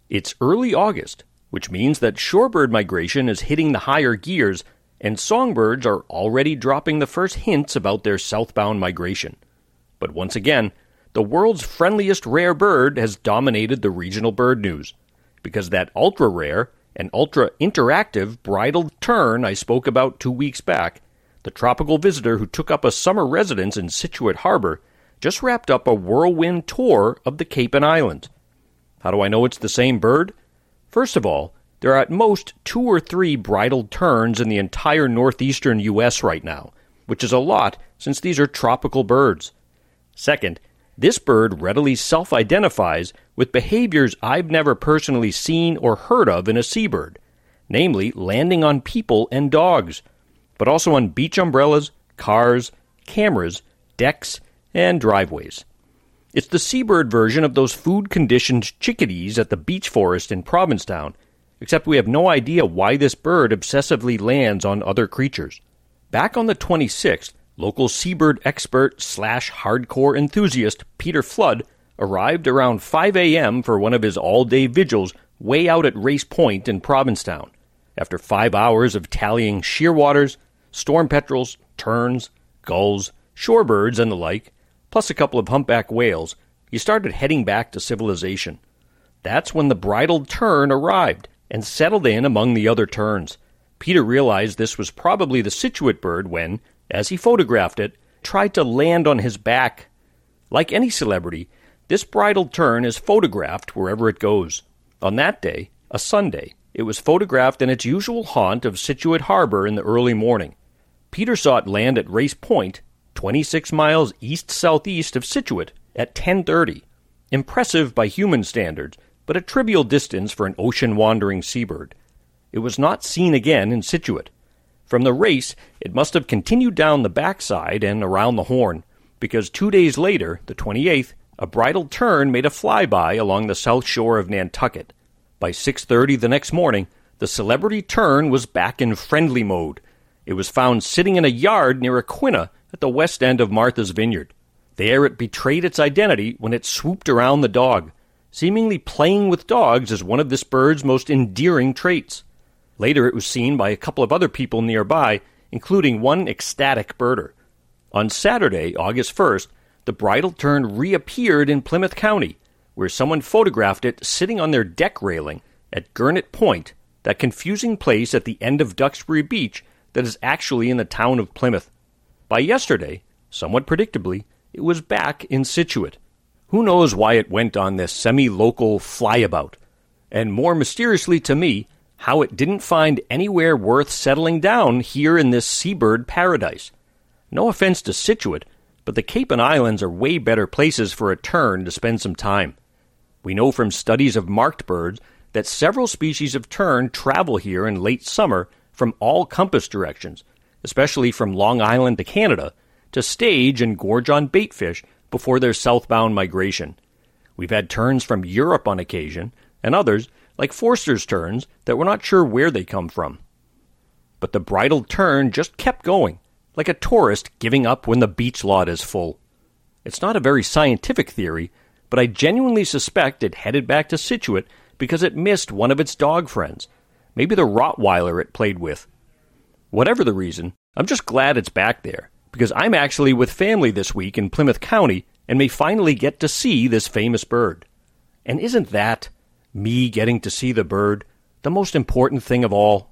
It's early August, which means that shorebird migration is hitting the higher gears, and songbirds are already dropping the first hints about their southbound migration. But once again, the world's friendliest rare bird has dominated the regional bird news, because that ultra-rare and ultra-interactive bridled tern I spoke about 2 weeks back, the tropical visitor who took up a summer residence in Scituate Harbor, just wrapped up a whirlwind tour of the Cape and Islands. How do I know it's the same bird? First of all, there are at most 2 or 3 bridled terns in the entire northeastern U.S. right now, which is a lot since these are tropical birds. Second, this bird readily self-identifies with behaviors I've never personally seen or heard of in a seabird, namely landing on people and dogs, but also on beach umbrellas, cars, cameras, decks, and driveways. It's the seabird version of those food-conditioned chickadees at the beach forest in Provincetown, except we have no idea why this bird obsessively lands on other creatures. Back on the 26th, local seabird expert / hardcore enthusiast Peter Flood arrived around 5 a.m. for one of his all-day vigils way out at Race Point in Provincetown. After 5 hours of tallying shearwaters, storm petrels, terns, gulls, shorebirds, and the like, plus a couple of humpback whales, he started heading back to civilization. That's when the bridled tern arrived and settled in among the other terns. Peter realized this was probably the Scituate bird when, as he photographed it, tried to land on his back. Like any celebrity, this bridled tern is photographed wherever it goes. On that day, a Sunday, it was photographed in its usual haunt of Scituate Harbor in the early morning. Peter saw it land at Race Point, 26 miles east-southeast of Scituate, at 10:30. Impressive by human standards, but a trivial distance for an ocean-wandering seabird. It was not seen again in Scituate. From the race, it must have continued down the backside and around the Horn, because 2 days later, the 28th, a bridled tern made a flyby along the south shore of Nantucket. By 6:30 the next morning, the celebrity tern was back in friendly mode. It was found sitting in a yard near Aquina at the west end of Martha's Vineyard. There it betrayed its identity when it swooped around the dog. Seemingly playing with dogs is one of this bird's most endearing traits. Later it was seen by a couple of other people nearby, including one ecstatic birder. On Saturday, August 1st, the bridled tern reappeared in Plymouth County, where someone photographed it sitting on their deck railing at Gurnet Point, that confusing place at the end of Duxbury Beach that is actually in the town of Plymouth. By yesterday, somewhat predictably, it was back in Scituate. Who knows why it went on this semi-local flyabout? And more mysteriously to me, how it didn't find anywhere worth settling down here in this seabird paradise. No offense to Scituate, but the Cape and Islands are way better places for a tern to spend some time. We know from studies of marked birds that several species of tern travel here in late summer from all compass directions, especially from Long Island to Canada, to stage and gorge on baitfish before their southbound migration. We've had terns from Europe on occasion, and others, like Forster's terns, that we're not sure where they come from. But the bridled tern just kept going, like a tourist giving up when the beach lot is full. It's not a very scientific theory, but I genuinely suspect it headed back to Scituate because it missed one of its dog friends, maybe the Rottweiler it played with. Whatever the reason, I'm just glad it's back there, because I'm actually with family this week in Plymouth County and may finally get to see this famous bird. And isn't that, me getting to see the bird, the most important thing of all?